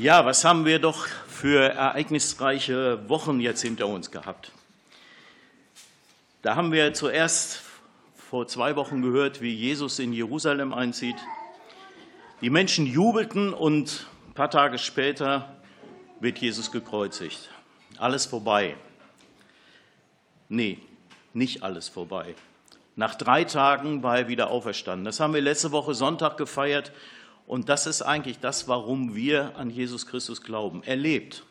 Ja, was haben wir doch für ereignisreiche Wochen jetzt hinter uns gehabt? Da haben wir zuerst vor 2 Wochen gehört, wie Jesus in Jerusalem einzieht. Die Menschen jubelten und ein paar Tage später wird Jesus gekreuzigt. Alles vorbei. Nee, nicht alles vorbei. Nach 3 Tagen war er wieder auferstanden. Das haben wir letzte Woche Sonntag gefeiert. Und das ist eigentlich das, warum wir an Jesus Christus glauben. Er lebt.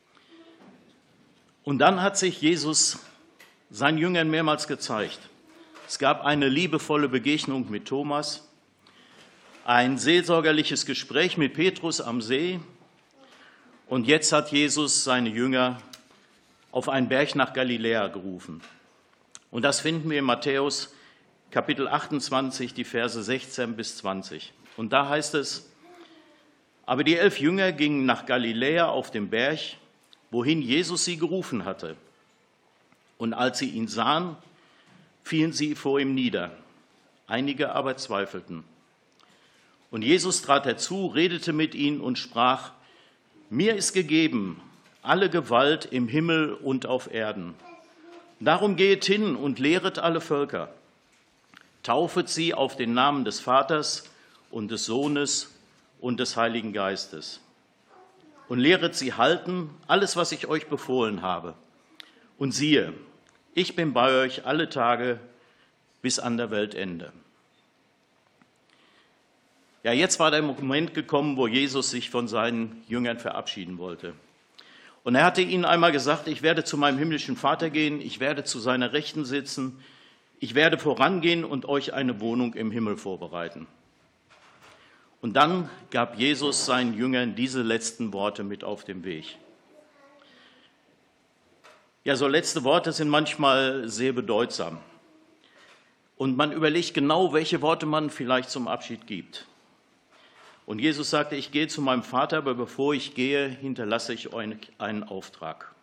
Und dann hat sich Jesus seinen Jüngern mehrmals gezeigt. Es gab eine liebevolle Begegnung mit Thomas, ein seelsorgerliches Gespräch mit Petrus am See. Und jetzt hat Jesus seine Jünger auf einen Berg nach Galiläa gerufen. Und das finden wir in Matthäus Kapitel 28, die Verse 16 bis 20. Und da heißt es: Aber die 11 Jünger gingen nach Galiläa auf den Berg, wohin Jesus sie gerufen hatte. Und als sie ihn sahen, fielen sie vor ihm nieder. Einige aber zweifelten. Und Jesus trat herzu, redete mit ihnen und sprach: Mir ist gegeben alle Gewalt im Himmel und auf Erden. Darum gehet hin und lehret alle Völker. Taufet sie auf den Namen des Vaters und des Sohnes und des Heiligen Geistes. Und lehret sie halten, alles, was ich euch befohlen habe. Und siehe, ich bin bei euch alle Tage bis an der Weltende. Ja, jetzt war der Moment gekommen, wo Jesus sich von seinen Jüngern verabschieden wollte. Und er hatte ihnen einmal gesagt: Ich werde zu meinem himmlischen Vater gehen, ich werde zu seiner Rechten sitzen, ich werde vorangehen und euch eine Wohnung im Himmel vorbereiten. Und dann gab Jesus seinen Jüngern diese letzten Worte mit auf den Weg. Ja, so letzte Worte sind manchmal sehr bedeutsam. Und man überlegt genau, welche Worte man vielleicht zum Abschied gibt. Und Jesus sagte: Ich gehe zu meinem Vater, aber bevor ich gehe, hinterlasse ich euch einen Auftrag.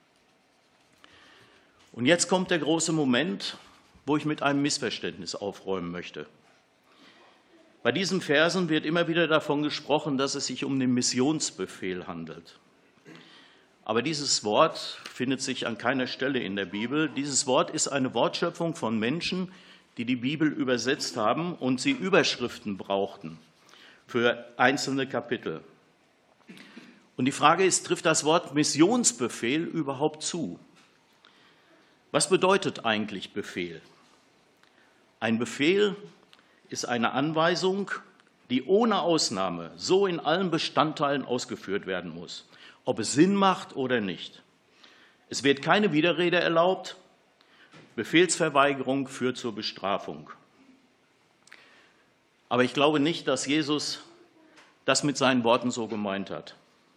Und jetzt kommt der große Moment, wo ich mit einem Missverständnis aufräumen möchte. Bei diesen Versen wird immer wieder davon gesprochen, dass es sich um den Missionsbefehl handelt. Aber dieses Wort findet sich an keiner Stelle in der Bibel. Dieses Wort ist eine Wortschöpfung von Menschen, die die Bibel übersetzt haben und sie Überschriften brauchten für einzelne Kapitel. Und die Frage ist, trifft das Wort Missionsbefehl überhaupt zu? Was bedeutet eigentlich Befehl? Ein Befehl ist eine Anweisung, die ohne Ausnahme so in allen Bestandteilen ausgeführt werden muss, ob es Sinn macht oder nicht. Es wird keine Widerrede erlaubt. Befehlsverweigerung führt zur Bestrafung. Aber ich glaube nicht, dass Jesus das mit seinen Worten so gemeint hat.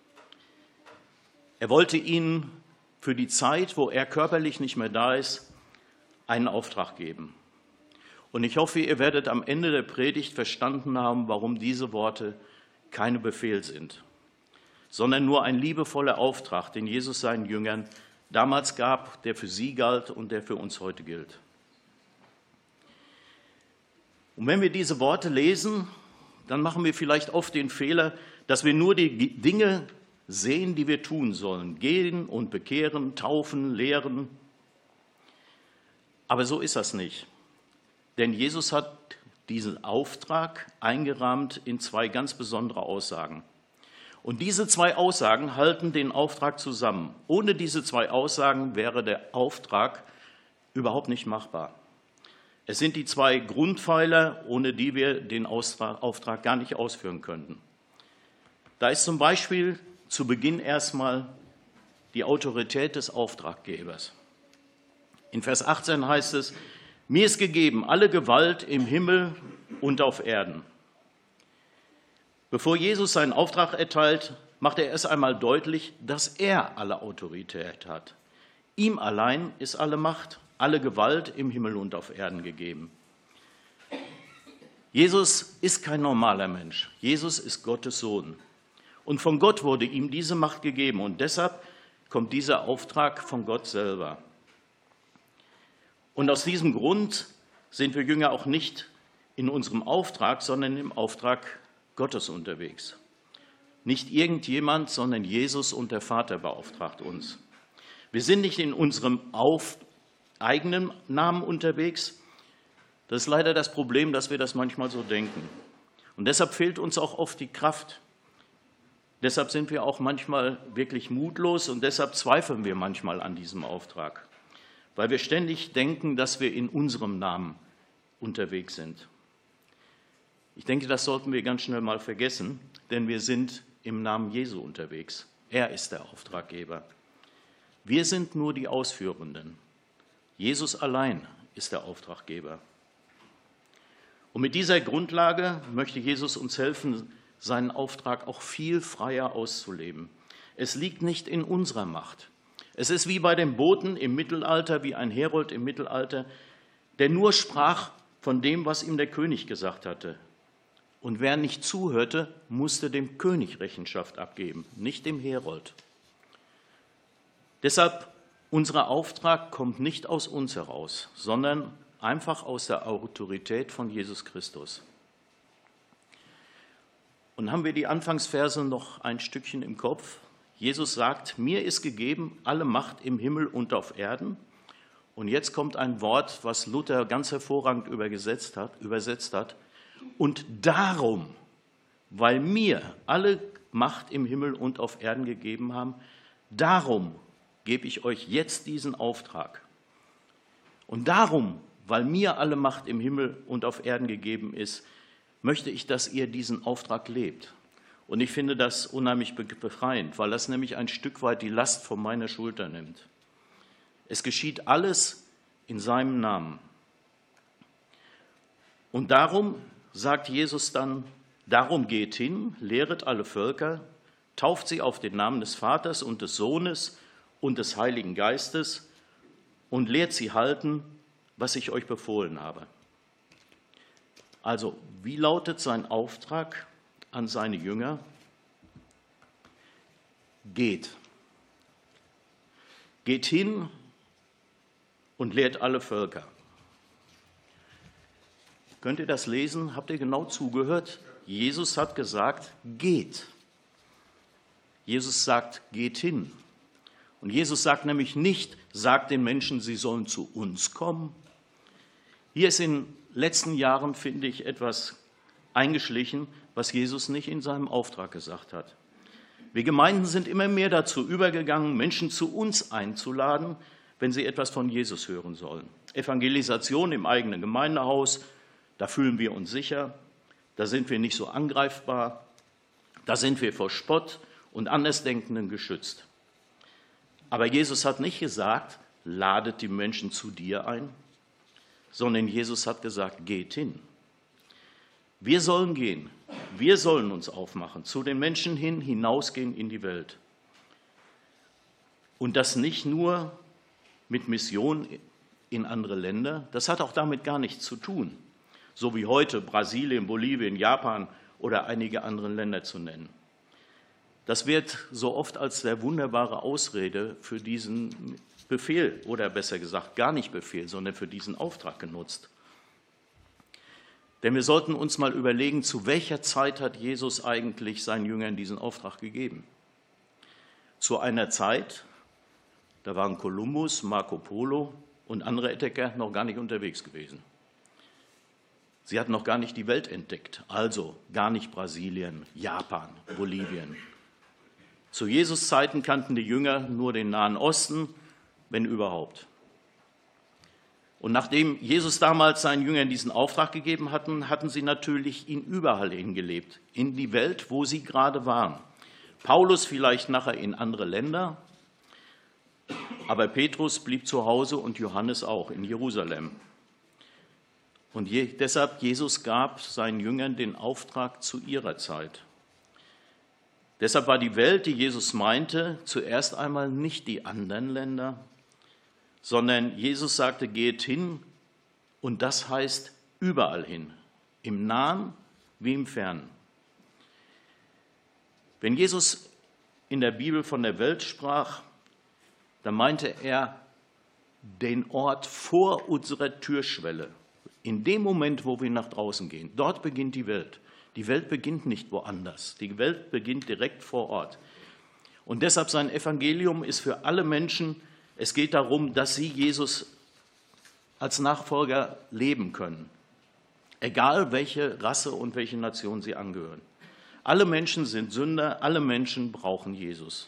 Er wollte ihnen für die Zeit, wo er körperlich nicht mehr da ist, einen Auftrag geben. Und ich hoffe, ihr werdet am Ende der Predigt verstanden haben, warum diese Worte keine Befehl sind, sondern nur ein liebevoller Auftrag, den Jesus seinen Jüngern damals gab, der für sie galt und der für uns heute gilt. Und wenn wir diese Worte lesen, dann machen wir vielleicht oft den Fehler, dass wir nur die Dinge sehen, die wir tun sollen: gehen und bekehren, taufen, lehren. Aber so ist das nicht. Denn Jesus hat diesen Auftrag eingerahmt in 2 ganz besondere Aussagen. Und diese 2 Aussagen halten den Auftrag zusammen. Ohne diese 2 Aussagen wäre der Auftrag überhaupt nicht machbar. Es sind die 2 Grundpfeiler, ohne die wir den Auftrag gar nicht ausführen könnten. Da ist zum Beispiel zu Beginn erstmal die Autorität des Auftraggebers. In Vers 18 heißt es: Mir ist gegeben alle Gewalt im Himmel und auf Erden. Bevor Jesus seinen Auftrag erteilt, macht er erst einmal deutlich, dass er alle Autorität hat. Ihm allein ist alle Macht, alle Gewalt im Himmel und auf Erden gegeben. Jesus ist kein normaler Mensch. Jesus ist Gottes Sohn. Und von Gott wurde ihm diese Macht gegeben. Und deshalb kommt dieser Auftrag von Gott selber. Und aus diesem Grund sind wir Jünger auch nicht in unserem Auftrag, sondern im Auftrag Gottes unterwegs. Nicht irgendjemand, sondern Jesus und der Vater beauftragt uns. Wir sind nicht in unserem eigenen Namen unterwegs. Das ist leider das Problem, dass wir das manchmal so denken. Und deshalb fehlt uns auch oft die Kraft. Deshalb sind wir auch manchmal wirklich mutlos und deshalb zweifeln wir manchmal an diesem Auftrag, weil wir ständig denken, dass wir in unserem Namen unterwegs sind. Ich denke, das sollten wir ganz schnell mal vergessen, denn wir sind im Namen Jesu unterwegs. Er ist der Auftraggeber. Wir sind nur die Ausführenden. Jesus allein ist der Auftraggeber. Und mit dieser Grundlage möchte Jesus uns helfen, seinen Auftrag auch viel freier auszuleben. Es liegt nicht in unserer Macht. Es ist wie bei dem Boten im Mittelalter, wie ein Herold im Mittelalter, der nur sprach von dem, was ihm der König gesagt hatte. Und wer nicht zuhörte, musste dem König Rechenschaft abgeben, nicht dem Herold. Deshalb, unser Auftrag kommt nicht aus uns heraus, sondern einfach aus der Autorität von Jesus Christus. Und haben wir die Anfangsverse noch ein Stückchen im Kopf? Jesus sagt, mir ist gegeben alle Macht im Himmel und auf Erden. Und jetzt kommt ein Wort, was Luther ganz hervorragend übersetzt hat. Und darum, weil mir alle Macht im Himmel und auf Erden gegeben haben, darum gebe ich euch jetzt diesen Auftrag. Und darum, weil mir alle Macht im Himmel und auf Erden gegeben ist, möchte ich, dass ihr diesen Auftrag lebt. Und ich finde das unheimlich befreiend, weil das nämlich ein Stück weit die Last von meiner Schulter nimmt. Es geschieht alles in seinem Namen. Und darum sagt Jesus dann, darum geht hin, lehret alle Völker, tauft sie auf den Namen des Vaters und des Sohnes und des Heiligen Geistes und lehrt sie halten, was ich euch befohlen habe. Also, wie lautet sein Auftrag an seine Jünger? Geht. Geht hin und lehrt alle Völker. Könnt ihr das lesen? Habt ihr genau zugehört? Jesus hat gesagt, geht. Jesus sagt, geht hin. Und Jesus sagt nämlich nicht, sagt den Menschen, sie sollen zu uns kommen. Hier ist in den letzten Jahren, finde ich, etwas eingeschlichen, was Jesus nicht in seinem Auftrag gesagt hat. Wir Gemeinden sind immer mehr dazu übergegangen, Menschen zu uns einzuladen, wenn sie etwas von Jesus hören sollen. Evangelisation im eigenen Gemeindehaus, da fühlen wir uns sicher, da sind wir nicht so angreifbar, da sind wir vor Spott und Andersdenkenden geschützt. Aber Jesus hat nicht gesagt, ladet die Menschen zu dir ein, sondern Jesus hat gesagt, geht hin. Wir sollen gehen, wir sollen uns aufmachen, zu den Menschen hin, hinausgehen in die Welt. Und das nicht nur mit Mission in andere Länder, das hat auch damit gar nichts zu tun, so wie heute Brasilien, Bolivien, Japan oder einige andere Länder zu nennen. Das wird so oft als sehr wunderbare Ausrede für diesen Befehl oder besser gesagt gar nicht Befehl, sondern für diesen Auftrag genutzt. Denn wir sollten uns mal überlegen, zu welcher Zeit hat Jesus eigentlich seinen Jüngern diesen Auftrag gegeben? Zu einer Zeit, da waren Kolumbus, Marco Polo und andere Entdecker noch gar nicht unterwegs gewesen. Sie hatten noch gar nicht die Welt entdeckt, also gar nicht Brasilien, Japan, Bolivien. Zu Jesus Zeiten kannten die Jünger nur den Nahen Osten, wenn überhaupt. Und nachdem Jesus damals seinen Jüngern diesen Auftrag gegeben hatten, hatten sie natürlich ihn überall hingelebt, in die Welt, wo sie gerade waren. Paulus vielleicht nachher in andere Länder, aber Petrus blieb zu Hause und Johannes auch in Jerusalem. Und deshalb Jesus gab seinen Jüngern den Auftrag zu ihrer Zeit. Deshalb war die Welt, die Jesus meinte, zuerst einmal nicht die anderen Länder, sondern Jesus sagte, geht hin, und das heißt überall hin, im Nahen wie im Fernen. Wenn Jesus in der Bibel von der Welt sprach, dann meinte er den Ort vor unserer Türschwelle. In dem Moment, wo wir nach draußen gehen, dort beginnt die Welt. Die Welt beginnt nicht woanders. Die Welt beginnt direkt vor Ort. Und deshalb sein Evangelium ist für alle Menschen, es geht darum, dass sie Jesus als Nachfolger leben können. Egal welche Rasse und welche Nation sie angehören. Alle Menschen sind Sünder, alle Menschen brauchen Jesus.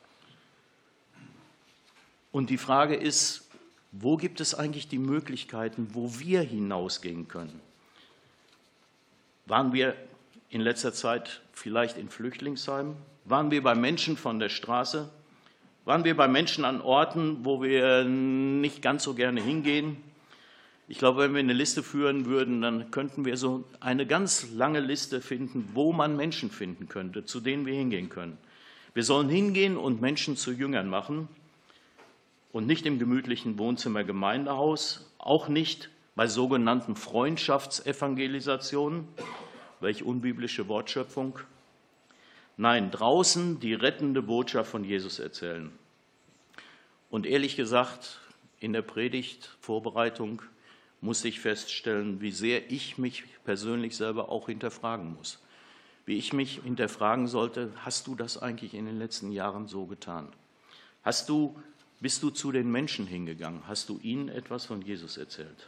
Und die Frage ist, wo gibt es eigentlich die Möglichkeiten, wo wir hinausgehen können? Waren wir in letzter Zeit vielleicht in Flüchtlingsheimen? Waren wir bei Menschen von der Straße? Waren wir bei Menschen an Orten, wo wir nicht ganz so gerne hingehen? Ich glaube, wenn wir eine Liste führen würden, dann könnten wir so eine ganz lange Liste finden, wo man Menschen finden könnte, zu denen wir hingehen können. Wir sollen hingehen und Menschen zu Jüngern machen und nicht im gemütlichen Wohnzimmer Gemeindehaus, auch nicht bei sogenannten Freundschaftsevangelisationen. Welch unbiblische Wortschöpfung. Nein, draußen die rettende Botschaft von Jesus erzählen. Und ehrlich gesagt, in der Predigtvorbereitung musste ich feststellen, wie sehr ich mich persönlich selber auch hinterfragen muss. Wie ich mich hinterfragen sollte, hast du das eigentlich in den letzten Jahren so getan? Bist du zu den Menschen hingegangen? Hast du ihnen etwas von Jesus erzählt?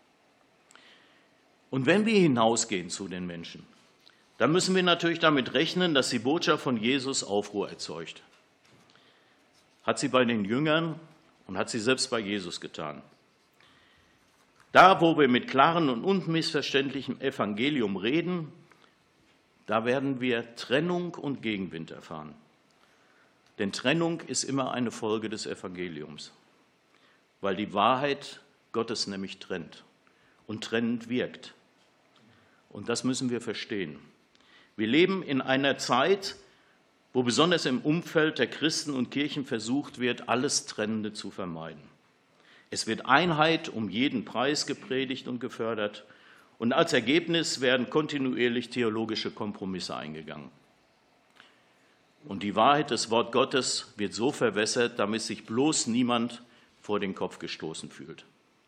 Und wenn wir hinausgehen zu den Menschen, dann müssen wir natürlich damit rechnen, dass die Botschaft von Jesus Aufruhr erzeugt. Hat sie bei den Jüngern und hat sie selbst bei Jesus getan. Da, wo wir mit klarem und unmissverständlichem Evangelium reden, da werden wir Trennung und Gegenwind erfahren. Denn Trennung ist immer eine Folge des Evangeliums, weil die Wahrheit Gottes nämlich trennt und trennend wirkt. Und das müssen wir verstehen. Wir leben in einer Zeit, wo besonders im Umfeld der Christen und Kirchen versucht wird, alles Trennende zu vermeiden. Es wird Einheit um jeden Preis gepredigt und gefördert und als Ergebnis werden kontinuierlich theologische Kompromisse eingegangen. Und die Wahrheit des Wort Gottes wird so verwässert, damit sich bloß niemand vor den Kopf gestoßen fühlt.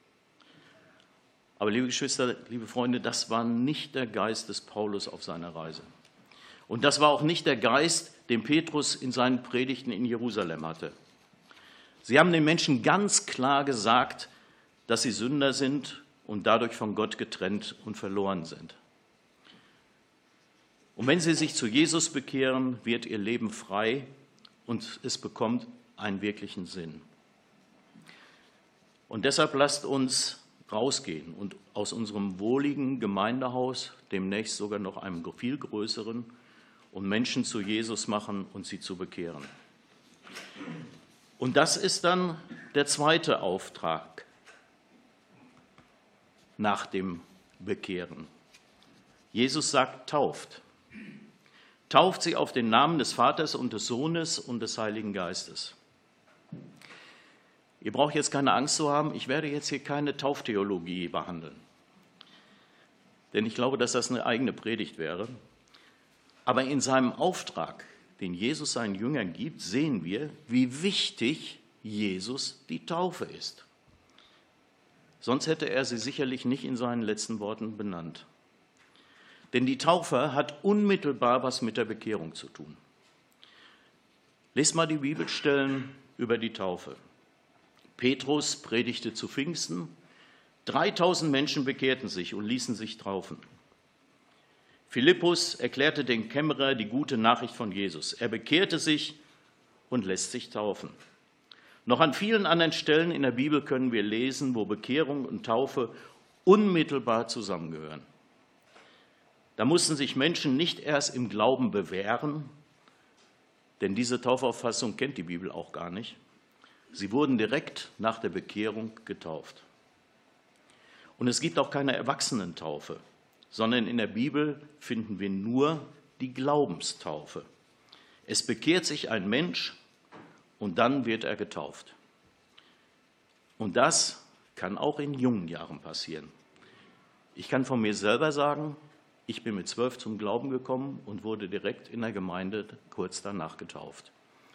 Aber liebe Geschwister, liebe Freunde, das war nicht der Geist des Paulus auf seiner Reise. Und das war auch nicht der Geist, den Petrus in seinen Predigten in Jerusalem hatte. Sie haben den Menschen ganz klar gesagt, dass sie Sünder sind und dadurch von Gott getrennt und verloren sind. Und wenn sie sich zu Jesus bekehren, wird ihr Leben frei und es bekommt einen wirklichen Sinn. Und deshalb lasst uns rausgehen und aus unserem wohligen Gemeindehaus demnächst sogar noch einem viel größeren und Menschen zu Jesus machen und sie zu bekehren. Und das ist dann der zweite Auftrag nach dem Bekehren. Jesus sagt, tauft. Tauft sie auf den Namen des Vaters und des Sohnes und des Heiligen Geistes. Ihr braucht jetzt keine Angst zu haben, ich werde jetzt hier keine Tauftheologie behandeln. Denn ich glaube, dass das eine eigene Predigt wäre. Aber in seinem Auftrag, den Jesus seinen Jüngern gibt, sehen wir, wie wichtig Jesus die Taufe ist. Sonst hätte er sie sicherlich nicht in seinen letzten Worten benannt. Denn die Taufe hat unmittelbar was mit der Bekehrung zu tun. Lest mal die Bibelstellen über die Taufe. Petrus predigte zu Pfingsten, 3000 Menschen bekehrten sich und ließen sich taufen. Philippus erklärte den Kämmerer die gute Nachricht von Jesus. Er bekehrte sich und lässt sich taufen. Noch an vielen anderen Stellen in der Bibel können wir lesen, wo Bekehrung und Taufe unmittelbar zusammengehören. Da mussten sich Menschen nicht erst im Glauben bewähren, denn diese Taufauffassung kennt die Bibel auch gar nicht. Sie wurden direkt nach der Bekehrung getauft. Und es gibt auch keine Erwachsenentaufe, sondern in der Bibel finden wir nur die Glaubenstaufe. Es bekehrt sich ein Mensch und dann wird er getauft. Und das kann auch in jungen Jahren passieren. Ich kann von mir selber sagen, ich bin mit 12 zum Glauben gekommen und wurde direkt in der Gemeinde kurz danach getauft.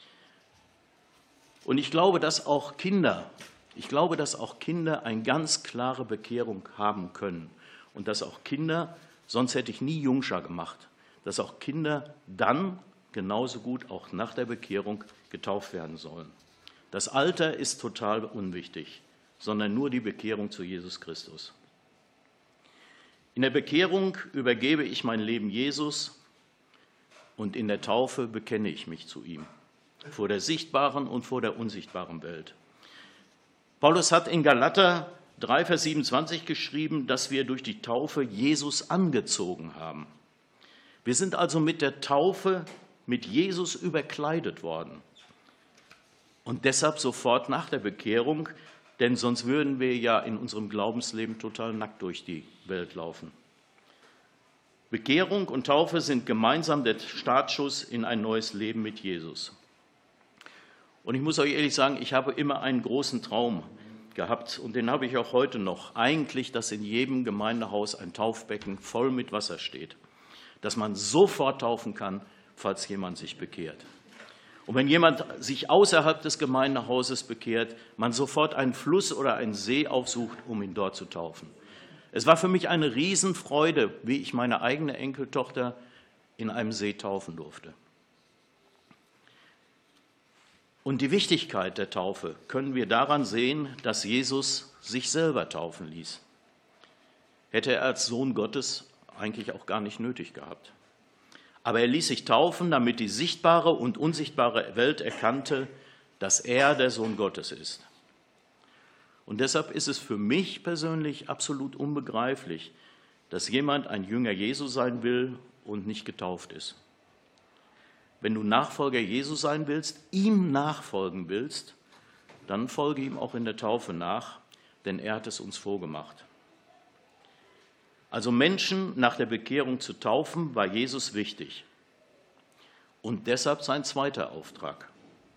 Und ich glaube, dass auch Kinder eine ganz klare Bekehrung haben können und dass auch Kinder Sonst hätte ich nie Jungschar gemacht, dass auch Kinder dann genauso gut auch nach der Bekehrung getauft werden sollen. Das Alter ist total unwichtig, sondern nur die Bekehrung zu Jesus Christus. In der Bekehrung übergebe ich mein Leben Jesus und in der Taufe bekenne ich mich zu ihm, vor der sichtbaren und vor der unsichtbaren Welt. Paulus hat in Galater 3, Vers 27 geschrieben, dass wir durch die Taufe Jesus angezogen haben. Wir sind also mit der Taufe mit Jesus überkleidet worden. Und deshalb sofort nach der Bekehrung, denn sonst würden wir ja in unserem Glaubensleben total nackt durch die Welt laufen. Bekehrung und Taufe sind gemeinsam der Startschuss in ein neues Leben mit Jesus. Und ich muss euch ehrlich sagen, ich habe immer einen großen Traum gehabt und den habe ich auch heute noch. Eigentlich, dass in jedem Gemeindehaus ein Taufbecken voll mit Wasser steht, dass man sofort taufen kann, falls jemand sich bekehrt. Und wenn jemand sich außerhalb des Gemeindehauses bekehrt, man sofort einen Fluss oder einen See aufsucht, um ihn dort zu taufen. Es war für mich eine Riesenfreude, wie ich meine eigene Enkeltochter in einem See taufen durfte. Und die Wichtigkeit der Taufe können wir daran sehen, dass Jesus sich selber taufen ließ. Hätte er als Sohn Gottes eigentlich auch gar nicht nötig gehabt. Aber er ließ sich taufen, damit die sichtbare und unsichtbare Welt erkannte, dass er der Sohn Gottes ist. Und deshalb ist es für mich persönlich absolut unbegreiflich, dass jemand ein Jünger Jesu sein will und nicht getauft ist. Wenn du Nachfolger Jesu sein willst, ihm nachfolgen willst, dann folge ihm auch in der Taufe nach, denn er hat es uns vorgemacht. Also Menschen nach der Bekehrung zu taufen, war Jesus wichtig. Und deshalb sein zweiter Auftrag.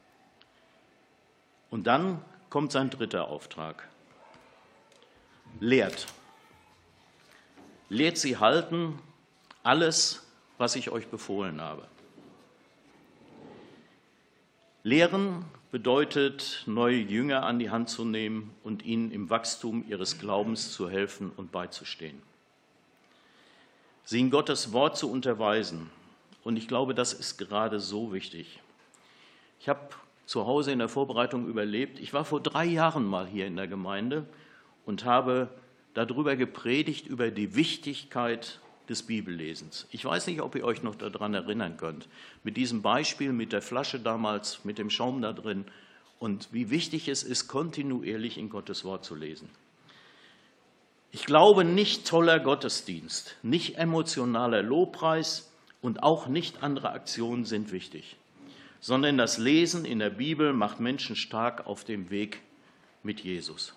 Und dann kommt sein dritter Auftrag. Lehrt. Lehrt sie halten, alles, was ich euch befohlen habe. Lehren bedeutet, neue Jünger an die Hand zu nehmen und ihnen im Wachstum ihres Glaubens zu helfen und beizustehen. Sie in Gottes Wort zu unterweisen. Und ich glaube, das ist gerade so wichtig. Ich habe zu Hause in der Vorbereitung überlebt. Ich war vor 3 Jahren mal hier in der Gemeinde und habe darüber gepredigt, über die Wichtigkeit des Bibellesens. Ich weiß nicht, ob ihr euch noch daran erinnern könnt. Mit diesem Beispiel, mit der Flasche damals, mit dem Schaum da drin und wie wichtig es ist, kontinuierlich in Gottes Wort zu lesen. Ich glaube, nicht toller Gottesdienst, nicht emotionaler Lobpreis und auch nicht andere Aktionen sind wichtig, sondern das Lesen in der Bibel macht Menschen stark auf dem Weg mit Jesus.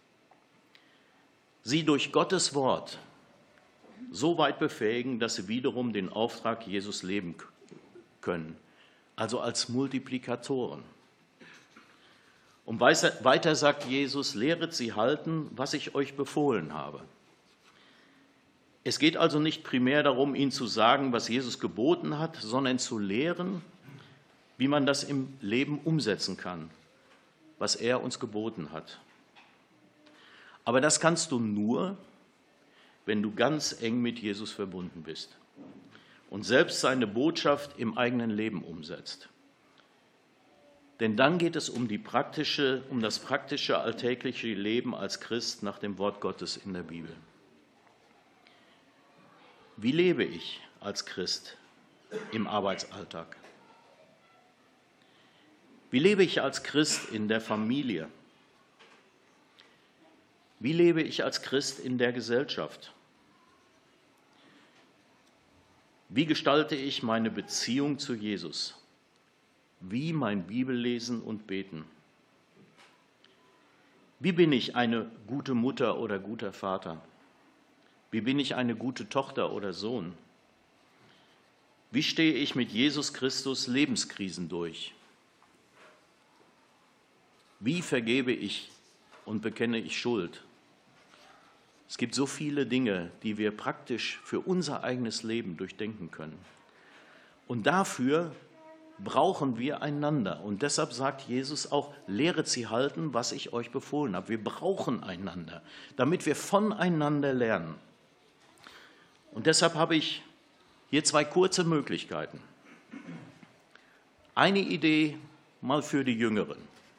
Sie durch Gottes Wort so weit befähigen, dass sie wiederum den Auftrag Jesus leben können, also als Multiplikatoren. Und weiter sagt Jesus, lehret sie halten, was ich euch befohlen habe. Es geht also nicht primär darum, ihnen zu sagen, was Jesus geboten hat, sondern zu lehren, wie man das im Leben umsetzen kann, was er uns geboten hat. Aber das kannst du nur, wenn du ganz eng mit Jesus verbunden bist und selbst seine Botschaft im eigenen Leben umsetzt. Denn dann geht es um das praktische, alltägliche Leben als Christ nach dem Wort Gottes in der Bibel. Wie lebe ich als Christ im Arbeitsalltag? Wie lebe ich als Christ in der Familie? Wie lebe ich als Christ in der Gesellschaft? Wie gestalte ich meine Beziehung zu Jesus? Wie mein Bibellesen und Beten? Wie bin ich eine gute Mutter oder guter Vater? Wie bin ich eine gute Tochter oder Sohn? Wie stehe ich mit Jesus Christus Lebenskrisen durch? Wie vergebe ich und bekenne ich Schuld? Es gibt so viele Dinge, die wir praktisch für unser eigenes Leben durchdenken können. Und dafür brauchen wir einander. Und deshalb sagt Jesus auch, lehret sie halten, was ich euch befohlen habe. Wir brauchen einander, damit wir voneinander lernen. Und deshalb habe ich hier zwei kurze Möglichkeiten. Eine Idee mal für die Jüngeren.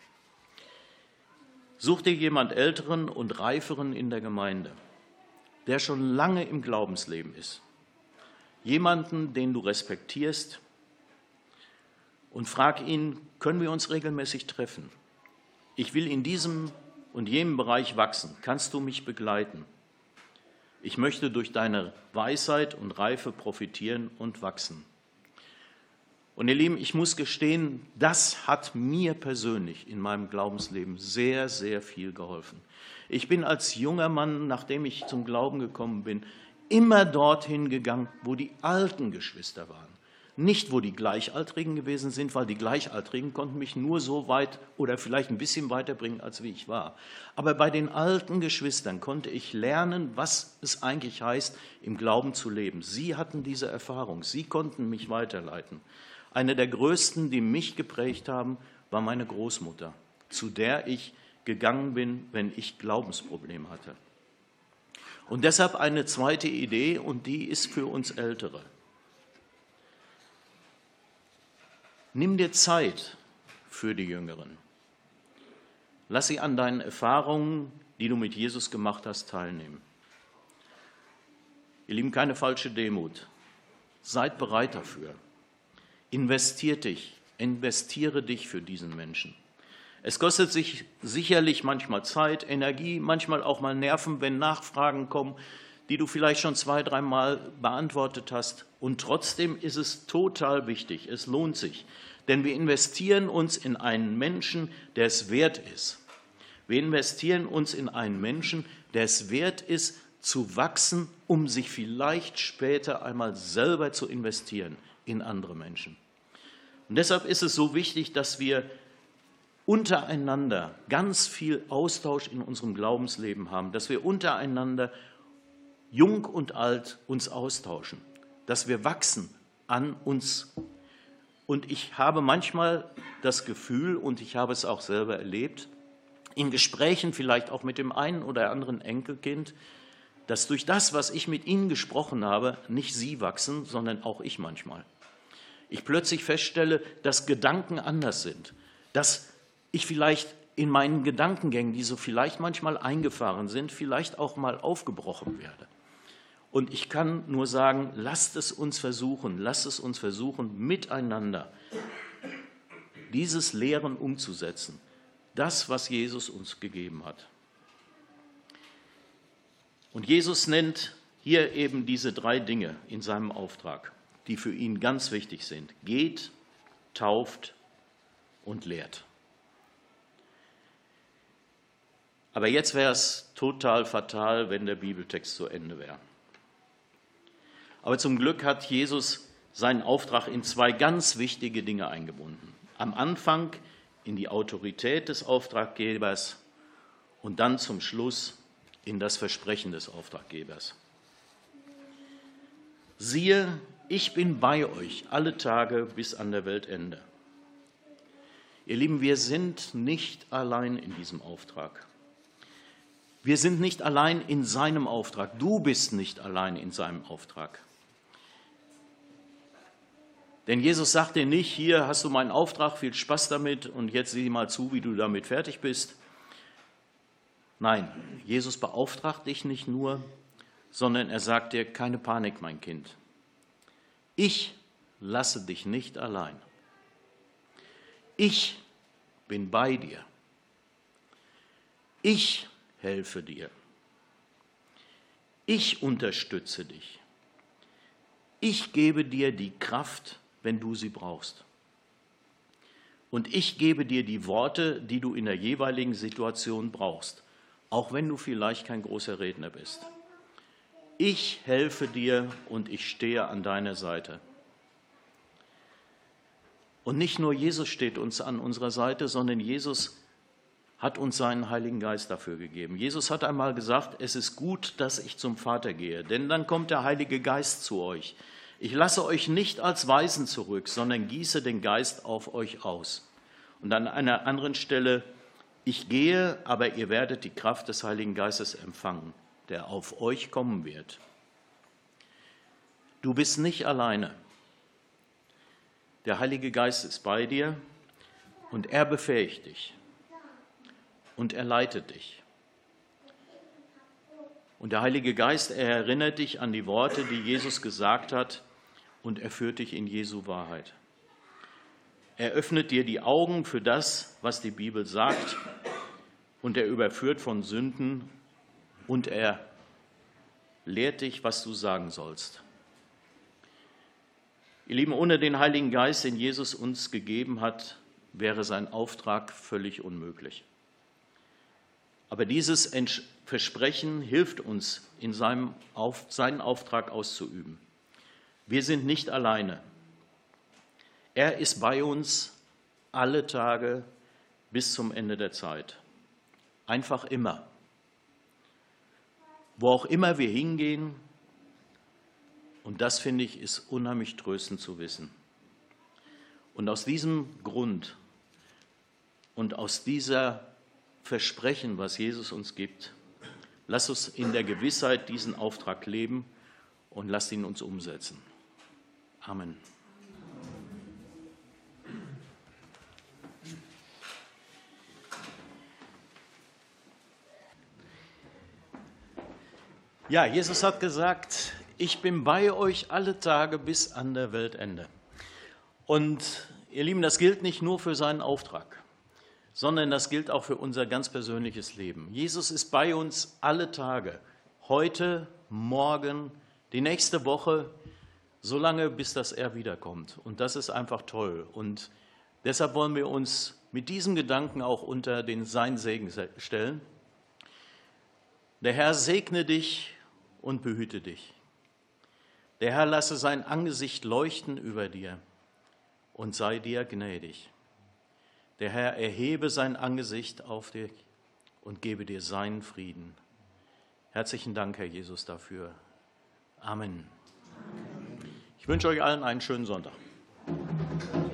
Such dir jemand Älteren und Reiferen in der Gemeinde, der schon lange im Glaubensleben ist. Jemanden, den du respektierst, und frag ihn, können wir uns regelmäßig treffen? Ich will in diesem und jenem Bereich wachsen. Kannst du mich begleiten? Ich möchte durch deine Weisheit und Reife profitieren und wachsen. Und ihr Lieben, ich muss gestehen, das hat mir persönlich in meinem Glaubensleben sehr, sehr viel geholfen. Ich bin als junger Mann, nachdem ich zum Glauben gekommen bin, immer dorthin gegangen, wo die alten Geschwister waren. Nicht, wo die Gleichaltrigen gewesen sind, weil die Gleichaltrigen konnten mich nur so weit oder vielleicht ein bisschen weiterbringen, als wie ich war. Aber bei den alten Geschwistern konnte ich lernen, was es eigentlich heißt, im Glauben zu leben. Sie hatten diese Erfahrung, sie konnten mich weiterleiten. Eine der größten, die mich geprägt haben, war meine Großmutter, zu der ich gegangen bin, wenn ich Glaubensprobleme hatte. Und deshalb eine zweite Idee, und die ist für uns Ältere. Nimm dir Zeit für die Jüngeren. Lass sie an deinen Erfahrungen, die du mit Jesus gemacht hast, teilnehmen. Ihr Lieben, keine falsche Demut. Seid bereit dafür. Investiere dich für diesen Menschen. Es kostet sich sicherlich manchmal Zeit, Energie, manchmal auch mal Nerven, wenn Nachfragen kommen, die du vielleicht schon 2-3 Mal beantwortet hast. Und trotzdem ist es total wichtig, es lohnt sich. Denn wir investieren uns in einen Menschen, der es wert ist. Wir investieren uns in einen Menschen, der es wert ist, zu wachsen, um sich vielleicht später einmal selber zu investieren in andere Menschen. Und deshalb ist es so wichtig, dass wir untereinander ganz viel Austausch in unserem Glaubensleben haben, dass wir untereinander, jung und alt, uns austauschen, dass wir wachsen an uns. Und ich habe manchmal das Gefühl, und ich habe es auch selber erlebt, in Gesprächen vielleicht auch mit dem einen oder anderen Enkelkind, dass durch das, was ich mit ihnen gesprochen habe, nicht sie wachsen, sondern auch ich manchmal. Ich plötzlich feststelle, dass Gedanken anders sind, dass ich vielleicht in meinen Gedankengängen, die so vielleicht manchmal eingefahren sind, vielleicht auch mal aufgebrochen werde. Und ich kann nur sagen, lasst es uns versuchen, miteinander dieses Lehren umzusetzen, das, was Jesus uns gegeben hat. Und Jesus nennt hier eben diese 3 Dinge in seinem Auftrag, die für ihn ganz wichtig sind. Geht, tauft und lehrt. Aber jetzt wäre es total fatal, wenn der Bibeltext zu Ende wäre. Aber zum Glück hat Jesus seinen Auftrag in 2 ganz wichtige Dinge eingebunden. Am Anfang in die Autorität des Auftraggebers und dann zum Schluss in das Versprechen des Auftraggebers. Siehe, ich bin bei euch alle Tage bis an der Weltende. Ihr Lieben, wir sind nicht allein in diesem Auftrag. Wir sind nicht allein in seinem Auftrag. Du bist nicht allein in seinem Auftrag. Denn Jesus sagt dir nicht, hier hast du meinen Auftrag, viel Spaß damit und jetzt sieh mal zu, wie du damit fertig bist. Nein, Jesus beauftragt dich nicht nur, sondern er sagt dir, keine Panik, mein Kind. Ich lasse dich nicht allein. Ich bin bei dir. Ich helfe dir. Ich unterstütze dich. Ich gebe dir die Kraft, wenn du sie brauchst. Und ich gebe dir die Worte, die du in der jeweiligen Situation brauchst, auch wenn du vielleicht kein großer Redner bist. Ich helfe dir und ich stehe an deiner Seite. Und nicht nur Jesus steht uns an unserer Seite, sondern Jesus hat uns seinen Heiligen Geist dafür gegeben. Jesus hat einmal gesagt, es ist gut, dass ich zum Vater gehe, denn dann kommt der Heilige Geist zu euch. Ich lasse euch nicht als Waisen zurück, sondern gieße den Geist auf euch aus. Und an einer anderen Stelle, ich gehe, aber ihr werdet die Kraft des Heiligen Geistes empfangen, der auf euch kommen wird. Du bist nicht alleine. Der Heilige Geist ist bei dir und er befähigt dich und er leitet dich. Und der Heilige Geist, er erinnert dich an die Worte, die Jesus gesagt hat, und er führt dich in Jesu Wahrheit. Er öffnet dir die Augen für das, was die Bibel sagt, und er überführt von Sünden und er lehrt dich, was du sagen sollst. Ihr Lieben, ohne den Heiligen Geist, den Jesus uns gegeben hat, wäre sein Auftrag völlig unmöglich. Aber dieses Versprechen hilft uns, seinen Auftrag auszuüben. Wir sind nicht alleine. Er ist bei uns alle Tage bis zum Ende der Zeit. Einfach immer. Wo auch immer wir hingehen, und das, finde ich, ist unheimlich tröstend zu wissen. Und aus diesem Grund und aus dieser Versprechen, was Jesus uns gibt, lass uns in der Gewissheit diesen Auftrag leben und lass ihn uns umsetzen. Amen. Ja, Jesus hat gesagt, ich bin bei euch alle Tage bis an der Weltende. Und ihr Lieben, das gilt nicht nur für seinen Auftrag, sondern das gilt auch für unser ganz persönliches Leben. Jesus ist bei uns alle Tage, heute, morgen, die nächste Woche, so lange, bis dass er wiederkommt. Und das ist einfach toll. Und deshalb wollen wir uns mit diesem Gedanken auch unter den sein Segen stellen. Der Herr segne dich und behüte dich. Der Herr lasse sein Angesicht leuchten über dir und sei dir gnädig. Der Herr erhebe sein Angesicht auf dich und gebe dir seinen Frieden. Herzlichen Dank, Herr Jesus, dafür. Amen. Ich wünsche euch allen einen schönen Sonntag.